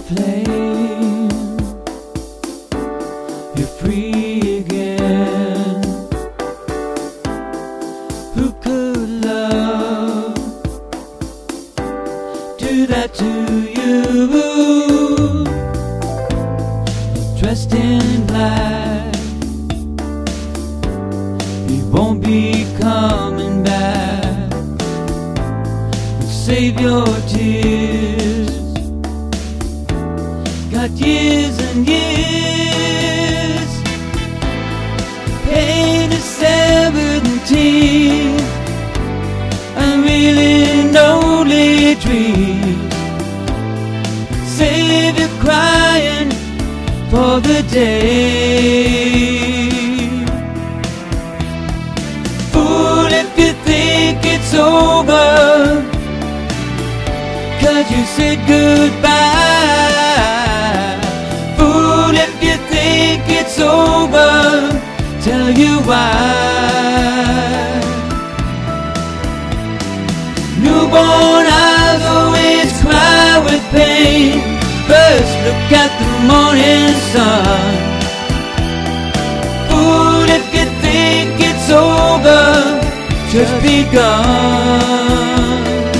flame, you're free again. Who could love do that to you? Dressed in black, he won't be coming back. Save your tears. Got years and years. Pain is 17. I'm really only dream. Save your crying for the day. Fool, if you think it's over, 'cause you said goodbye. Fool, if you think it's over, tell you why. Newborn eyes always cry with pain. First look at the morning sun. Fool, if you think it's over, just be gone.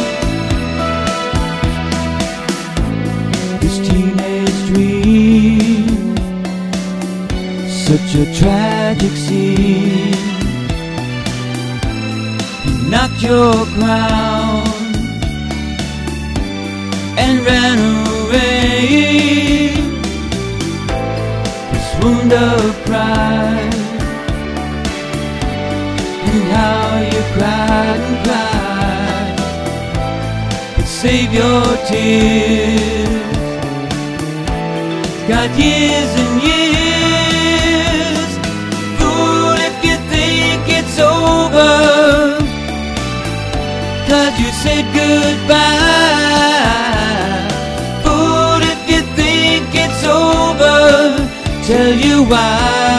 Such a tragic scene. You knocked your crown and ran away. This wound of pride, and how you cried and cried. But save your tears. Got years and years. Fool, if you think it's over, 'cause you said goodbye. Fool, if you think it's over, tell you why.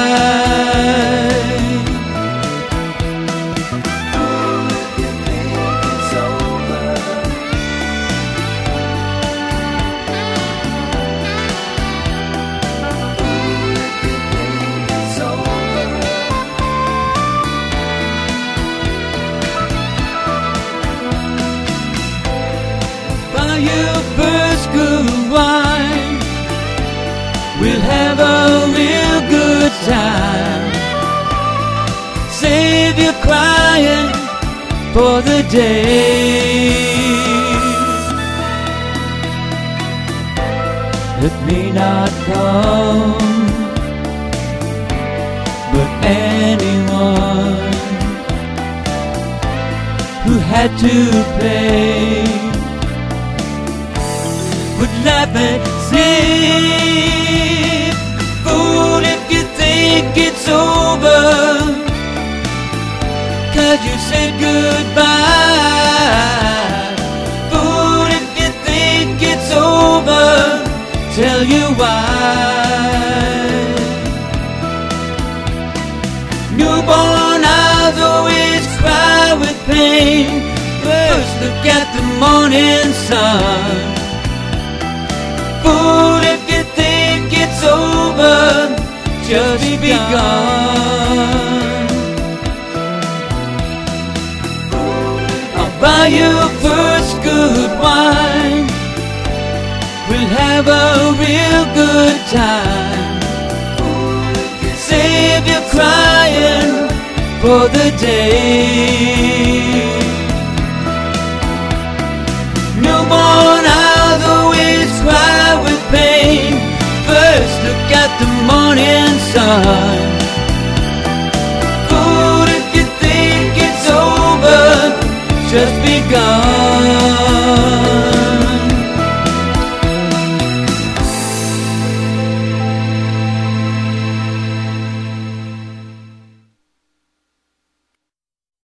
Your first good wine, we'll have a real good time. Save your crying for the day. It may not come, but anyone who had to play would laugh and sing. Fool, if you think it's over, 'cause you said goodbye. Fool, if you think it's over, tell you why. Newborn eyes always cry with pain. First look at the morning sun. Fool, if you think it's over, just be gone. I'll buy you first good wine. We'll have a real good time. Save your crying for the day. Newborn eyes always cry with pain. First look at the morning sun. Fool, if you think it's over, just be gone.